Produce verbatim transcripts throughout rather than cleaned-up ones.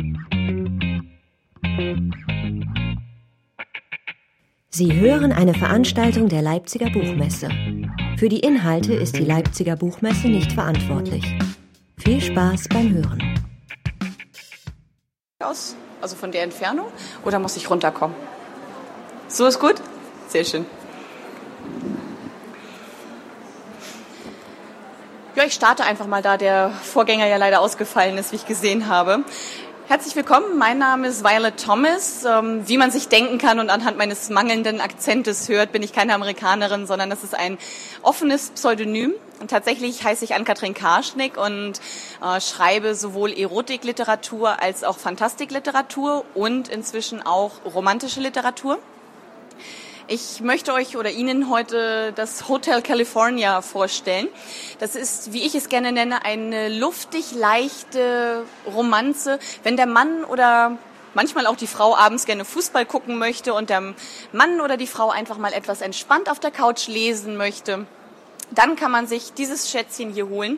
Sie hören eine Veranstaltung der Leipziger Buchmesse. Für die Inhalte ist die Leipziger Buchmesse nicht verantwortlich. Viel Spaß beim Hören. Aus, also von der Entfernung, oder muss ich runterkommen? So ist gut? Sehr schön. Ja, ich starte einfach mal, da der Vorgänger ja leider ausgefallen ist, wie ich gesehen habe. Herzlich willkommen, mein Name ist Violet Thomas. Ähm, wie man sich denken kann und anhand meines mangelnden Akzentes hört, bin ich keine Amerikanerin, sondern das ist ein offenes Pseudonym. Und tatsächlich heiße ich Ann-Kathrin Karschnick und äh, schreibe sowohl Erotikliteratur als auch Fantastikliteratur und inzwischen auch romantische Literatur. Ich möchte euch oder Ihnen heute das Hotel California vorstellen. Das ist, wie ich es gerne nenne, eine luftig leichte Romanze. Wenn der Mann oder manchmal auch die Frau abends gerne Fußball gucken möchte und der Mann oder die Frau einfach mal etwas entspannt auf der Couch lesen möchte, dann kann man sich dieses Schätzchen hier holen.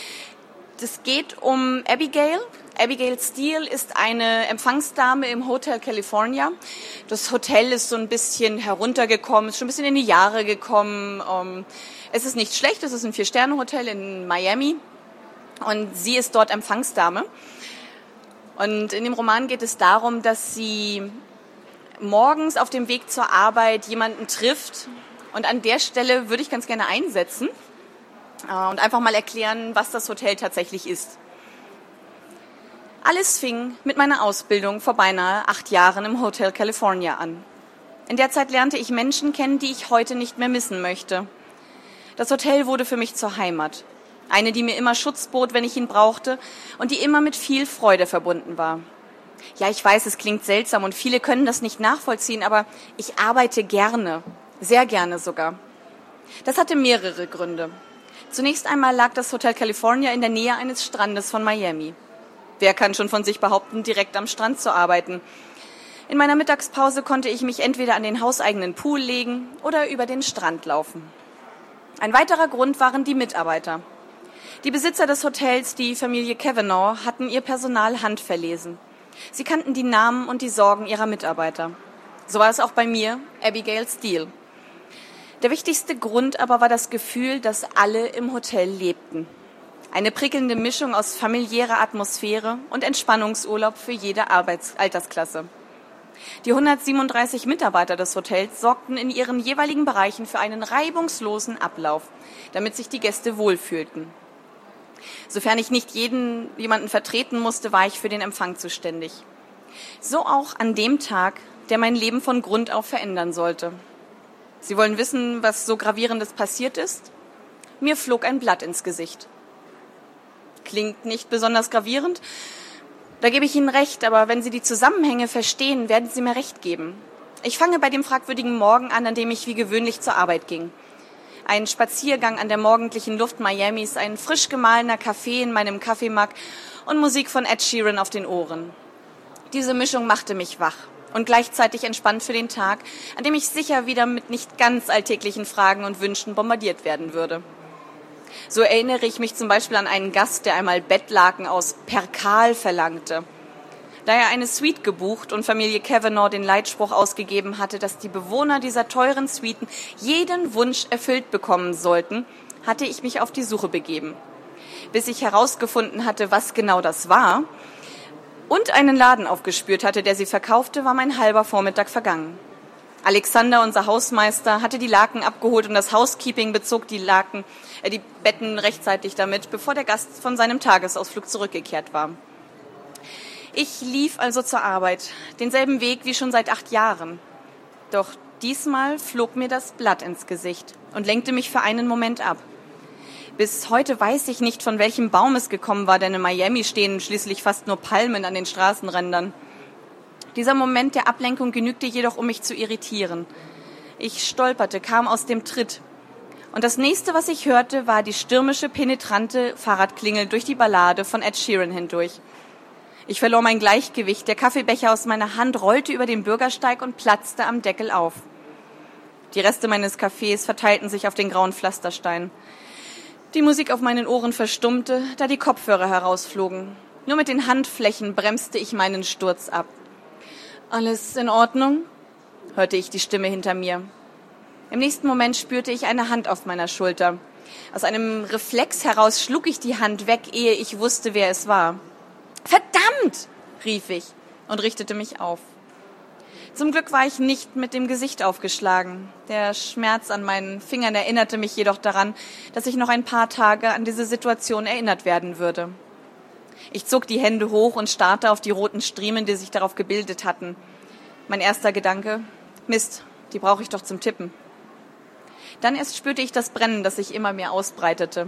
Es geht um Abigail. Abigail Steele ist eine Empfangsdame im Hotel California. Das Hotel ist so ein bisschen heruntergekommen, ist schon ein bisschen in die Jahre gekommen. Es ist nicht schlecht, es ist ein Vier-Sterne-Hotel in Miami und sie ist dort Empfangsdame. Und in dem Roman geht es darum, dass sie morgens auf dem Weg zur Arbeit jemanden trifft. Und an der Stelle würde ich ganz gerne einsetzen und einfach mal erklären, was das Hotel tatsächlich ist. Alles fing mit meiner Ausbildung vor beinahe acht Jahren im Hotel California an. In der Zeit lernte ich Menschen kennen, die ich heute nicht mehr missen möchte. Das Hotel wurde für mich zur Heimat. Eine, die mir immer Schutz bot, wenn ich ihn brauchte und die immer mit viel Freude verbunden war. Ja, ich weiß, es klingt seltsam und viele können das nicht nachvollziehen, aber ich arbeite gerne, sehr gerne sogar. Das hatte mehrere Gründe. Zunächst einmal lag das Hotel California in der Nähe eines Strandes von Miami. Wer kann schon von sich behaupten, direkt am Strand zu arbeiten? In meiner Mittagspause konnte ich mich entweder an den hauseigenen Pool legen oder über den Strand laufen. Ein weiterer Grund waren die Mitarbeiter. Die Besitzer des Hotels, die Familie Cavanaugh, hatten ihr Personal handverlesen. Sie kannten die Namen und die Sorgen ihrer Mitarbeiter. So war es auch bei mir, Abigail Steele. Der wichtigste Grund aber war das Gefühl, dass alle im Hotel lebten. Eine prickelnde Mischung aus familiärer Atmosphäre und Entspannungsurlaub für jede Arbeits- Altersklasse. Die hundertsiebenunddreißig Mitarbeiter des Hotels sorgten in ihren jeweiligen Bereichen für einen reibungslosen Ablauf, damit sich die Gäste wohlfühlten. Sofern ich nicht jeden, jemanden vertreten musste, war ich für den Empfang zuständig. So auch an dem Tag, der mein Leben von Grund auf verändern sollte. Sie wollen wissen, was so Gravierendes passiert ist? Mir flog ein Blatt ins Gesicht. Klingt nicht besonders gravierend. Da gebe ich Ihnen recht, aber wenn Sie die Zusammenhänge verstehen, werden Sie mir recht geben. Ich fange bei dem fragwürdigen Morgen an, an dem ich wie gewöhnlich zur Arbeit ging. Ein Spaziergang an der morgendlichen Luft Miamis, ein frisch gemahlener Kaffee in meinem Kaffeemug und Musik von Ed Sheeran auf den Ohren. Diese Mischung machte mich wach und gleichzeitig entspannt für den Tag, an dem ich sicher wieder mit nicht ganz alltäglichen Fragen und Wünschen bombardiert werden würde. So erinnere ich mich zum Beispiel an einen Gast, der einmal Bettlaken aus Perkal verlangte. Da er eine Suite gebucht und Familie Cavanaugh den Leitspruch ausgegeben hatte, dass die Bewohner dieser teuren Suiten jeden Wunsch erfüllt bekommen sollten, hatte ich mich auf die Suche begeben. Bis ich herausgefunden hatte, was genau das war und einen Laden aufgespürt hatte, der sie verkaufte, war mein halber Vormittag vergangen. Alexander, unser Hausmeister, hatte die Laken abgeholt und das Housekeeping bezog die Laken, äh, die Betten rechtzeitig damit, bevor der Gast von seinem Tagesausflug zurückgekehrt war. Ich lief also zur Arbeit, denselben Weg wie schon seit acht Jahren. Doch diesmal flog mir das Blatt ins Gesicht und lenkte mich für einen Moment ab. Bis heute weiß ich nicht, von welchem Baum es gekommen war, denn in Miami stehen schließlich fast nur Palmen an den Straßenrändern. Dieser Moment der Ablenkung genügte jedoch, um mich zu irritieren. Ich stolperte, kam aus dem Tritt. Und das nächste, was ich hörte, war die stürmische, penetrante Fahrradklingel durch die Ballade von Ed Sheeran hindurch. Ich verlor mein Gleichgewicht, der Kaffeebecher aus meiner Hand rollte über den Bürgersteig und platzte am Deckel auf. Die Reste meines Kaffees verteilten sich auf den grauen Pflasterstein. Die Musik auf meinen Ohren verstummte, da die Kopfhörer herausflogen. Nur mit den Handflächen bremste ich meinen Sturz ab. »Alles in Ordnung?« hörte ich die Stimme hinter mir. Im nächsten Moment spürte ich eine Hand auf meiner Schulter. Aus einem Reflex heraus schlug ich die Hand weg, ehe ich wusste, wer es war. »Verdammt!« rief ich und richtete mich auf. Zum Glück war ich nicht mit dem Gesicht aufgeschlagen. Der Schmerz an meinen Fingern erinnerte mich jedoch daran, dass ich noch ein paar Tage an diese Situation erinnert werden würde. Ich zog die Hände hoch und starrte auf die roten Striemen, die sich darauf gebildet hatten. Mein erster Gedanke: Mist, die brauche ich doch zum Tippen. Dann erst spürte ich das Brennen, das sich immer mehr ausbreitete.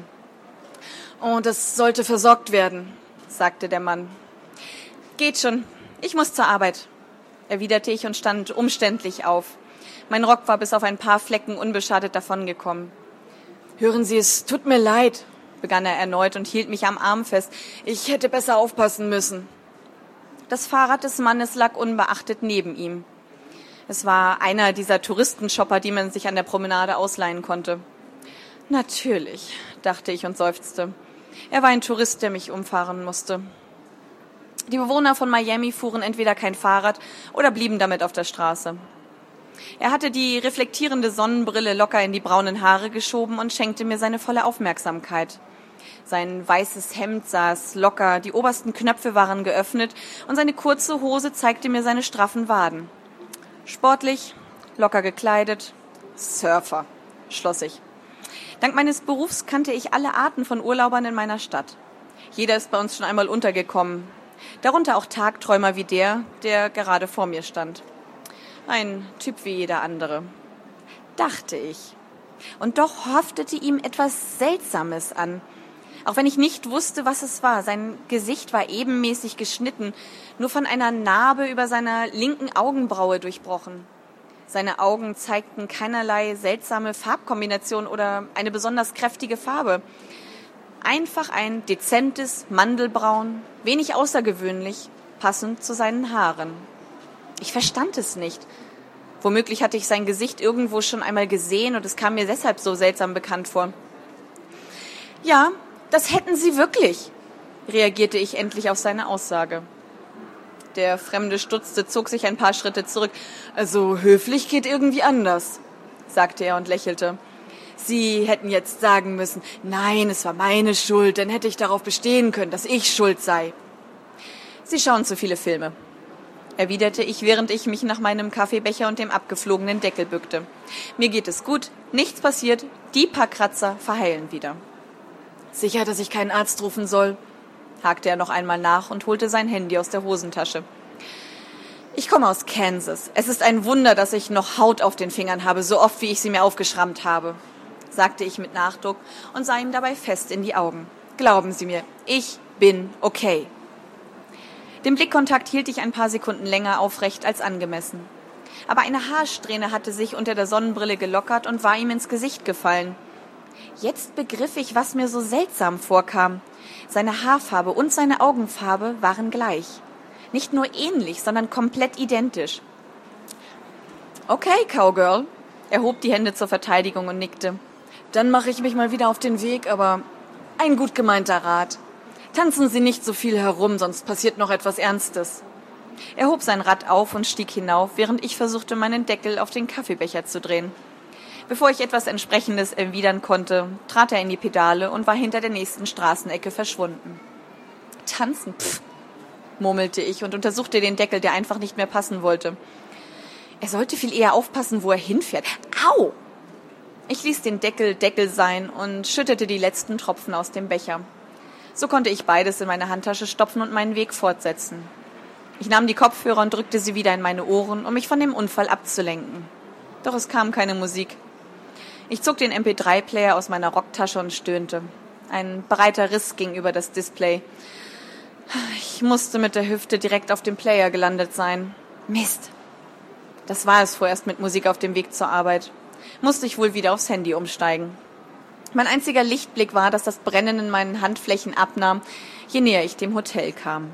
»Oh, das sollte versorgt werden«, sagte der Mann. »Geht schon, ich muss zur Arbeit«, erwiderte ich und stand umständlich auf. Mein Rock war bis auf ein paar Flecken unbeschadet davongekommen. »Hören Sie, es tut mir leid«, begann er erneut und hielt mich am Arm fest. »Ich hätte besser aufpassen müssen.« Das Fahrrad des Mannes lag unbeachtet neben ihm. Es war einer dieser Touristenshopper, die man sich an der Promenade ausleihen konnte. »Natürlich«, dachte ich und seufzte. Er war ein Tourist, der mich umfahren musste. Die Bewohner von Miami fuhren entweder kein Fahrrad oder blieben damit auf der Straße. Er hatte die reflektierende Sonnenbrille locker in die braunen Haare geschoben und schenkte mir seine volle Aufmerksamkeit. Sein weißes Hemd saß locker, die obersten Knöpfe waren geöffnet und seine kurze Hose zeigte mir seine straffen Waden. Sportlich, locker gekleidet, Surfer, schloss ich. Dank meines Berufs kannte ich alle Arten von Urlaubern in meiner Stadt. Jeder ist bei uns schon einmal untergekommen. Darunter auch Tagträumer wie der, der gerade vor mir stand. Ein Typ wie jeder andere. Dachte ich. Und doch haftete ihm etwas Seltsames an. Auch wenn ich nicht wusste, was es war. Sein Gesicht war ebenmäßig geschnitten, nur von einer Narbe über seiner linken Augenbraue durchbrochen. Seine Augen zeigten keinerlei seltsame Farbkombination oder eine besonders kräftige Farbe. Einfach ein dezentes Mandelbraun, wenig außergewöhnlich, passend zu seinen Haaren. Ich verstand es nicht. Womöglich hatte ich sein Gesicht irgendwo schon einmal gesehen und es kam mir deshalb so seltsam bekannt vor. »Ja, das hätten Sie wirklich«, reagierte ich endlich auf seine Aussage. Der Fremde stutzte, zog sich ein paar Schritte zurück. »Also höflich geht irgendwie anders«, sagte er und lächelte. »Sie hätten jetzt sagen müssen, nein, es war meine Schuld, dann hätte ich darauf bestehen können, dass ich schuld sei.« »Sie schauen zu viele Filme«, erwiderte ich, während ich mich nach meinem Kaffeebecher und dem abgeflogenen Deckel bückte. »Mir geht es gut, nichts passiert, die paar Kratzer verheilen wieder.« »Sicher, dass ich keinen Arzt rufen soll?« hakte er noch einmal nach und holte sein Handy aus der Hosentasche. »Ich komme aus Kansas. Es ist ein Wunder, dass ich noch Haut auf den Fingern habe, so oft wie ich sie mir aufgeschrammt habe«, sagte ich mit Nachdruck und sah ihm dabei fest in die Augen. »Glauben Sie mir, ich bin okay.« Den Blickkontakt hielt ich ein paar Sekunden länger aufrecht als angemessen. Aber eine Haarsträhne hatte sich unter der Sonnenbrille gelockert und war ihm ins Gesicht gefallen. Jetzt begriff ich, was mir so seltsam vorkam. Seine Haarfarbe und seine Augenfarbe waren gleich. Nicht nur ähnlich, sondern komplett identisch. »Okay, Cowgirl«, er hob die Hände zur Verteidigung und nickte. »Dann mache ich mich mal wieder auf den Weg, aber ein gut gemeinter Rat. Tanzen Sie nicht so viel herum, sonst passiert noch etwas Ernstes.« Er hob sein Rad auf und stieg hinauf, während ich versuchte, meinen Deckel auf den Kaffeebecher zu drehen. Bevor ich etwas Entsprechendes erwidern konnte, trat er in die Pedale und war hinter der nächsten Straßenecke verschwunden. »Tanzen, pff«, murmelte ich und untersuchte den Deckel, der einfach nicht mehr passen wollte. Er sollte viel eher aufpassen, wo er hinfährt. Au! Ich ließ den Deckel Deckel sein und schüttete die letzten Tropfen aus dem Becher. So konnte ich beides in meine Handtasche stopfen und meinen Weg fortsetzen. Ich nahm die Kopfhörer und drückte sie wieder in meine Ohren, um mich von dem Unfall abzulenken. Doch es kam keine Musik. Ich zog den M P drei Player aus meiner Rocktasche und stöhnte. Ein breiter Riss ging über das Display. Ich musste mit der Hüfte direkt auf dem Player gelandet sein. Mist. Das war es vorerst mit Musik auf dem Weg zur Arbeit. Musste ich wohl wieder aufs Handy umsteigen. Mein einziger Lichtblick war, dass das Brennen in meinen Handflächen abnahm, je näher ich dem Hotel kam.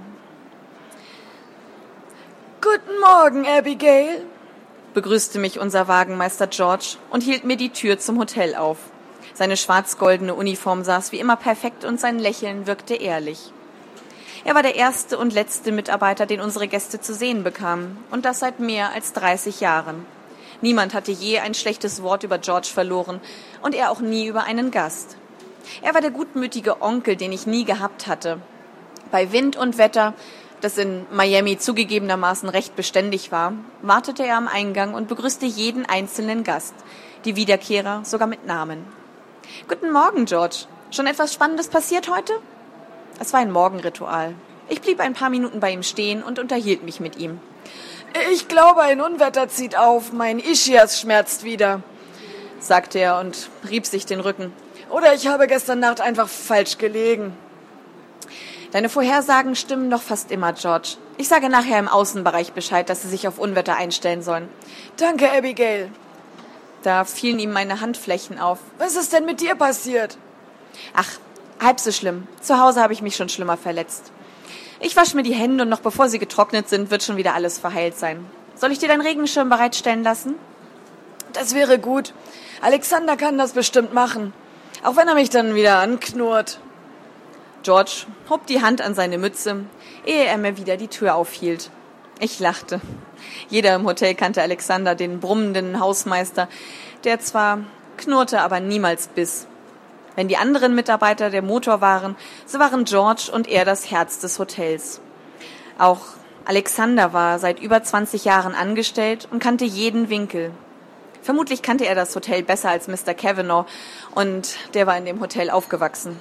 »Guten Morgen, Abigail«, begrüßte mich unser Wagenmeister George und hielt mir die Tür zum Hotel auf. Seine schwarz-goldene Uniform saß wie immer perfekt und sein Lächeln wirkte ehrlich. Er war der erste und letzte Mitarbeiter, den unsere Gäste zu sehen bekamen. Und das seit mehr als dreißig Jahren. Niemand hatte je ein schlechtes Wort über George verloren und er auch nie über einen Gast. Er war der gutmütige Onkel, den ich nie gehabt hatte. Bei Wind und Wetter, das in Miami zugegebenermaßen recht beständig war, wartete er am Eingang und begrüßte jeden einzelnen Gast, die Wiederkehrer sogar mit Namen. »Guten Morgen, George. Schon etwas Spannendes passiert heute?« Es war ein Morgenritual. Ich blieb ein paar Minuten bei ihm stehen und unterhielt mich mit ihm. »Ich glaube, ein Unwetter zieht auf. Mein Ischias schmerzt wieder«, sagte er und rieb sich den Rücken. »Oder ich habe gestern Nacht einfach falsch gelegen.« »Deine Vorhersagen stimmen doch fast immer, George. Ich sage nachher im Außenbereich Bescheid, dass sie sich auf Unwetter einstellen sollen.« »Danke, Abigail.« Da fielen ihm meine Handflächen auf. »Was ist denn mit dir passiert?« »Ach, halb so schlimm. Zu Hause habe ich mich schon schlimmer verletzt. Ich wasche mir die Hände und noch bevor sie getrocknet sind, wird schon wieder alles verheilt sein. Soll ich dir deinen Regenschirm bereitstellen lassen?« »Das wäre gut. Alexander kann das bestimmt machen. Auch wenn er mich dann wieder anknurrt.« George hob die Hand an seine Mütze, ehe er mir wieder die Tür aufhielt. Ich lachte. Jeder im Hotel kannte Alexander, den brummenden Hausmeister, der zwar knurrte, aber niemals biss. Wenn die anderen Mitarbeiter der Motor waren, so waren George und er das Herz des Hotels. Auch Alexander war seit über zwanzig Jahren angestellt und kannte jeden Winkel. Vermutlich kannte er das Hotel besser als Mister Cavanaugh und der war in dem Hotel aufgewachsen.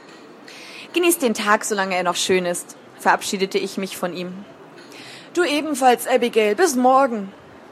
»Genieß den Tag, solange er noch schön ist«, verabschiedete ich mich von ihm. »Du ebenfalls, Abigail. Bis morgen.«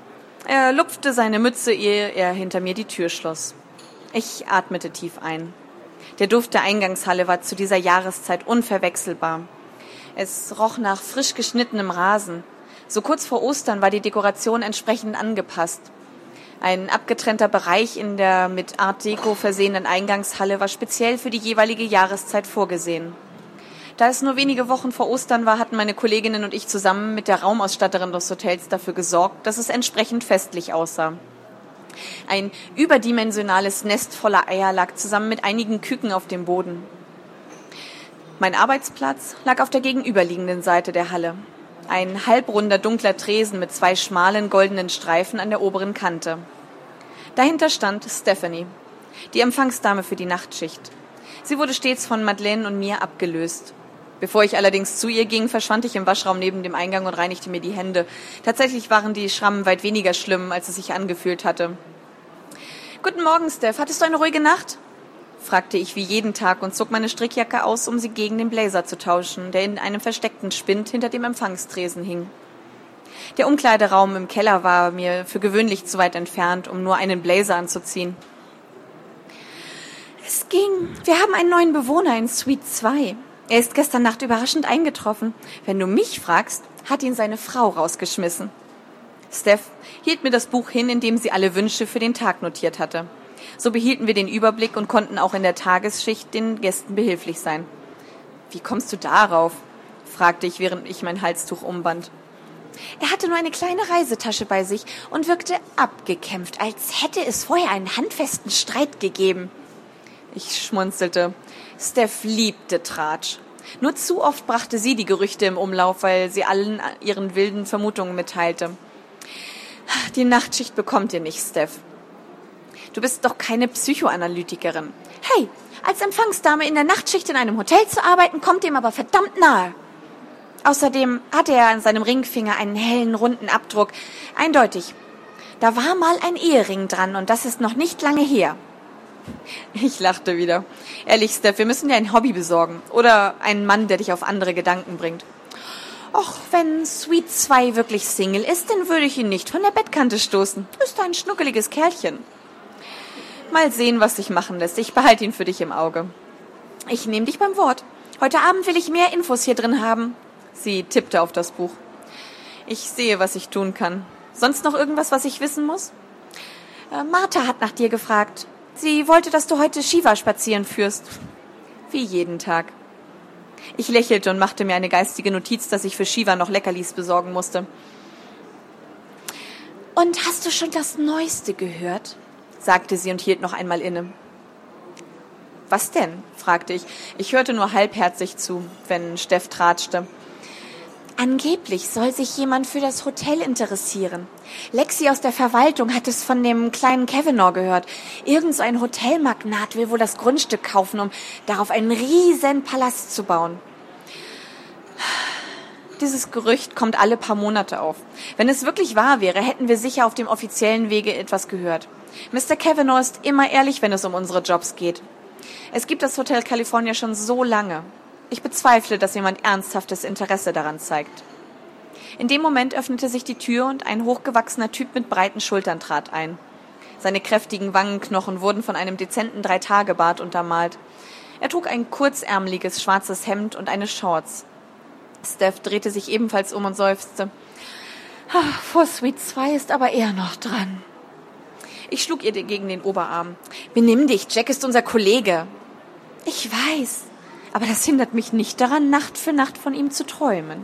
Er lupfte seine Mütze, ehe er hinter mir die Tür schloss. Ich atmete tief ein. Der Duft der Eingangshalle war zu dieser Jahreszeit unverwechselbar. Es roch nach frisch geschnittenem Rasen. So kurz vor Ostern war die Dekoration entsprechend angepasst. Ein abgetrennter Bereich in der mit Art Deco versehenen Eingangshalle war speziell für die jeweilige Jahreszeit vorgesehen. Da es nur wenige Wochen vor Ostern war, hatten meine Kolleginnen und ich zusammen mit der Raumausstatterin des Hotels dafür gesorgt, dass es entsprechend festlich aussah. Ein überdimensionales Nest voller Eier lag zusammen mit einigen Küken auf dem Boden. Mein Arbeitsplatz lag auf der gegenüberliegenden Seite der Halle. Ein halbrunder dunkler Tresen mit zwei schmalen goldenen Streifen an der oberen Kante. Dahinter stand Stephanie, die Empfangsdame für die Nachtschicht. Sie wurde stets von Madeleine und mir abgelöst. Bevor ich allerdings zu ihr ging, verschwand ich im Waschraum neben dem Eingang und reinigte mir die Hände. Tatsächlich waren die Schrammen weit weniger schlimm, als es sich angefühlt hatte. »Guten Morgen, Steph. Hattest du eine ruhige Nacht?« fragte ich wie jeden Tag und zog meine Strickjacke aus, um sie gegen den Blazer zu tauschen, der in einem versteckten Spind hinter dem Empfangstresen hing. Der Umkleideraum im Keller war mir für gewöhnlich zu weit entfernt, um nur einen Blazer anzuziehen. »Es ging. Wir haben einen neuen Bewohner in Suite zwei. Er ist gestern Nacht überraschend eingetroffen. Wenn du mich fragst, hat ihn seine Frau rausgeschmissen.« Steph hielt mir das Buch hin, in dem sie alle Wünsche für den Tag notiert hatte. So behielten wir den Überblick und konnten auch in der Tagesschicht den Gästen behilflich sein. »Wie kommst du darauf?« fragte ich, während ich mein Halstuch umband. Er hatte nur eine kleine Reisetasche bei sich und wirkte abgekämpft, als hätte es vorher einen handfesten Streit gegeben. Ich schmunzelte. Steph liebte Tratsch. Nur zu oft brachte sie die Gerüchte im Umlauf, weil sie allen ihren wilden Vermutungen mitteilte. »Die Nachtschicht bekommt ihr nicht, Steph. Du bist doch keine Psychoanalytikerin.« »Hey, als Empfangsdame in der Nachtschicht in einem Hotel zu arbeiten, kommt dem aber verdammt nahe.« Außerdem hatte er an seinem Ringfinger einen hellen, runden Abdruck. Eindeutig. Da war mal ein Ehering dran und das ist noch nicht lange her. Ich lachte wieder. Ehrlich, Steph, wir müssen dir ein Hobby besorgen. Oder einen Mann, der dich auf andere Gedanken bringt. Och, wenn Suite zwei wirklich Single ist, dann würde ich ihn nicht von der Bettkante stoßen. Du bist ein schnuckeliges Kerlchen. Mal sehen, was sich machen lässt. Ich behalte ihn für dich im Auge. Ich nehme dich beim Wort. Heute Abend will ich mehr Infos hier drin haben. Sie tippte auf das Buch. Ich sehe, was ich tun kann. Sonst noch irgendwas, was ich wissen muss? Äh, Martha hat nach dir gefragt. Sie wollte, dass du heute Shiva spazieren führst. Wie jeden Tag. Ich lächelte und machte mir eine geistige Notiz, dass ich für Shiva noch Leckerlis besorgen musste. Und hast du schon das Neueste gehört? Sagte sie und hielt noch einmal inne. Was denn?, fragte ich. Ich hörte nur halbherzig zu, wenn Steff tratschte. Angeblich soll sich jemand für das Hotel interessieren. Lexi aus der Verwaltung hat es von dem kleinen Kavanaugh gehört. Irgend so ein Hotelmagnat will wohl das Grundstück kaufen, um darauf einen riesen Palast zu bauen. Dieses Gerücht kommt alle paar Monate auf. Wenn es wirklich wahr wäre, hätten wir sicher auf dem offiziellen Wege etwas gehört. Mister Kavanaugh ist immer ehrlich, wenn es um unsere Jobs geht. Es gibt das Hotel California schon so lange. Ich bezweifle, dass jemand ernsthaftes Interesse daran zeigt. In dem Moment öffnete sich die Tür und ein hochgewachsener Typ mit breiten Schultern trat ein. Seine kräftigen Wangenknochen wurden von einem dezenten Drei-Tage-Bart untermalt. Er trug ein kurzärmeliges schwarzes Hemd und eine Shorts. Steph drehte sich ebenfalls um und seufzte. Ach, vor Suite zwei ist aber er noch dran. Ich schlug ihr gegen den Oberarm. Benimm dich, Jack ist unser Kollege. Ich weiß, aber das hindert mich nicht daran, Nacht für Nacht von ihm zu träumen.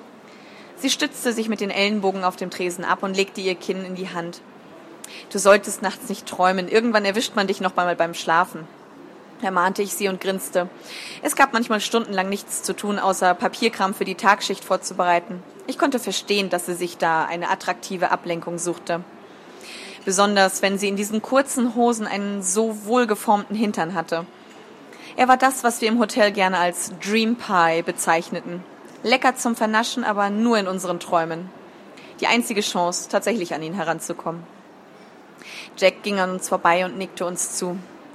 Sie stützte sich mit den Ellenbogen auf dem Tresen ab und legte ihr Kinn in die Hand. Du solltest nachts nicht träumen, irgendwann erwischt man dich noch einmal beim Schlafen. Ermahnte ich sie und grinste. Es gab manchmal stundenlang nichts zu tun, außer Papierkram für die Tagschicht vorzubereiten. Ich konnte verstehen, dass sie sich da eine attraktive Ablenkung suchte. Besonders, wenn sie in diesen kurzen Hosen einen so wohlgeformten Hintern hatte. Er war das, was wir im Hotel gerne als Dream Pie bezeichneten. Lecker zum Vernaschen, aber nur in unseren Träumen. Die einzige Chance, tatsächlich an ihn heranzukommen. Jack ging an uns vorbei und nickte uns zu.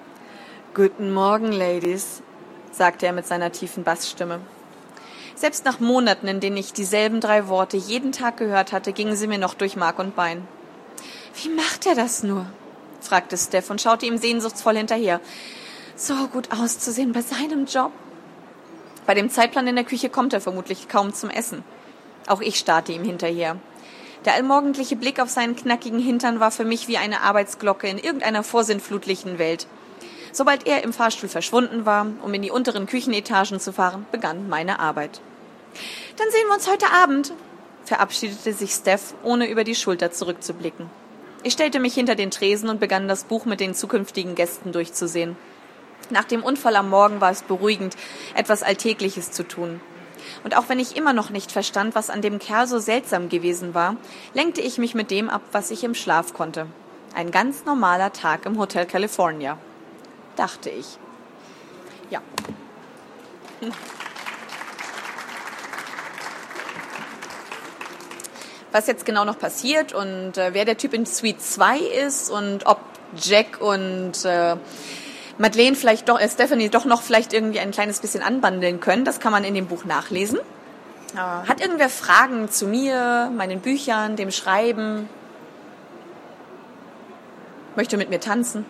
»Guten Morgen, Ladies«, sagte er mit seiner tiefen Bassstimme. Selbst nach Monaten, in denen ich dieselben drei Worte jeden Tag gehört hatte, gingen sie mir noch durch Mark und Bein. »Wie macht er das nur?«, fragte Steph und schaute ihm sehnsuchtsvoll hinterher. »So gut auszusehen bei seinem Job.« Bei dem Zeitplan in der Küche kommt er vermutlich kaum zum Essen. Auch ich starrte ihm hinterher. Der allmorgendliche Blick auf seinen knackigen Hintern war für mich wie eine Arbeitsglocke in irgendeiner vorsinnflutlichen Welt. Sobald er im Fahrstuhl verschwunden war, um in die unteren Küchenetagen zu fahren, begann meine Arbeit. »Dann sehen wir uns heute Abend«, verabschiedete sich Steph, ohne über die Schulter zurückzublicken. Ich stellte mich hinter den Tresen und begann das Buch mit den zukünftigen Gästen durchzusehen. Nach dem Unfall am Morgen war es beruhigend, etwas Alltägliches zu tun. Und auch wenn ich immer noch nicht verstand, was an dem Kerl so seltsam gewesen war, lenkte ich mich mit dem ab, was ich im Schlaf konnte. Ein ganz normaler Tag im Hotel California, dachte ich. Ja. Hm. Was jetzt genau noch passiert und äh, wer der Typ in Suite zwei ist und ob Jack und äh, Madeleine vielleicht doch, äh, Stephanie doch noch vielleicht irgendwie ein kleines bisschen anbandeln können, das kann man in dem Buch nachlesen. Äh, hat irgendwer Fragen zu mir, meinen Büchern, dem Schreiben? Möchte mit mir tanzen?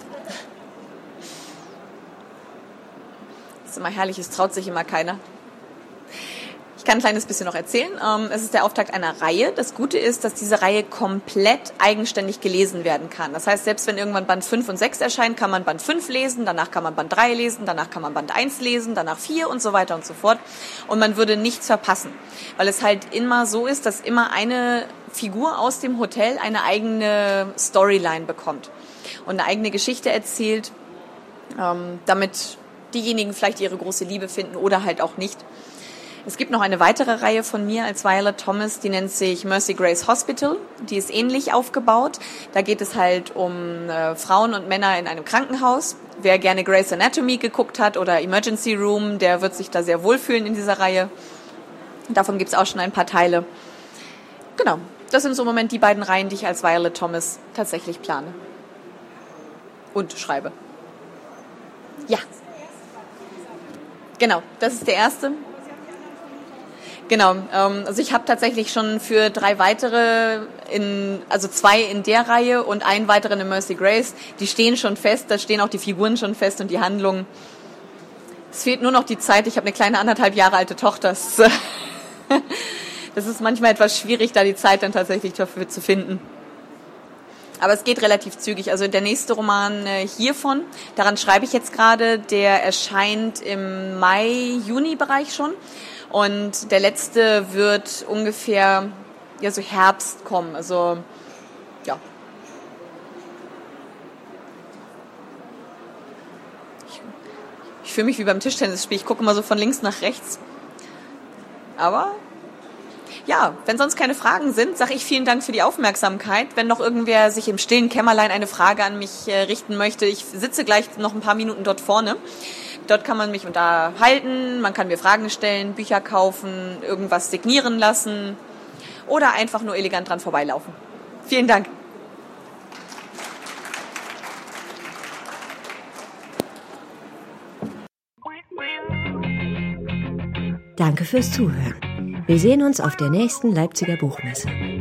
Das ist immer herrlich, es traut sich immer keiner. Ich kann ein kleines bisschen noch erzählen. Es ist der Auftakt einer Reihe. Das Gute ist, dass diese Reihe komplett eigenständig gelesen werden kann. Das heißt, selbst wenn irgendwann Band fünf und sechs erscheinen, kann man Band fünf lesen, danach kann man Band drei lesen, danach kann man Band eins lesen, danach vier und so weiter und so fort. Und man würde nichts verpassen, weil es halt immer so ist, dass immer eine Figur aus dem Hotel eine eigene Storyline bekommt und eine eigene Geschichte erzählt, damit diejenigen vielleicht ihre große Liebe finden oder halt auch nicht. Es gibt noch eine weitere Reihe von mir als Violet Thomas, die nennt sich Mercy Grace Hospital. Die ist ähnlich aufgebaut. Da geht es halt um äh, Frauen und Männer in einem Krankenhaus. Wer gerne Grey's Anatomy geguckt hat oder Emergency Room, der wird sich da sehr wohlfühlen in dieser Reihe. Davon gibt es auch schon ein paar Teile. Genau, das sind so im Moment die beiden Reihen, die ich als Violet Thomas tatsächlich plane. Und schreibe. Ja. Genau, das ist der erste. Genau, ähm, also ich habe tatsächlich schon für drei weitere, in, also zwei in der Reihe und einen weiteren in Mercy Grace, die stehen schon fest, da stehen auch die Figuren schon fest und die Handlungen. Es fehlt nur noch die Zeit, ich habe eine kleine anderthalb Jahre alte Tochter, das, das ist manchmal etwas schwierig, da die Zeit dann tatsächlich dafür zu finden. Aber es geht relativ zügig. Also der nächste Roman äh, hiervon, daran schreibe ich jetzt gerade, der erscheint im Mai-Juni-Bereich schon. Und der letzte wird ungefähr ja so Herbst kommen. Also ja. fühle mich wie beim Tischtennisspiel. Ich gucke immer so von links nach rechts. Aber ja, wenn sonst keine Fragen sind, sage ich vielen Dank für die Aufmerksamkeit. Wenn noch irgendwer sich im stillen Kämmerlein eine Frage an mich äh, richten möchte, ich sitze gleich noch ein paar Minuten dort vorne. Dort kann man mich unterhalten, man kann mir Fragen stellen, Bücher kaufen, irgendwas signieren lassen oder einfach nur elegant dran vorbeilaufen. Vielen Dank. Danke fürs Zuhören. Wir sehen uns auf der nächsten Leipziger Buchmesse.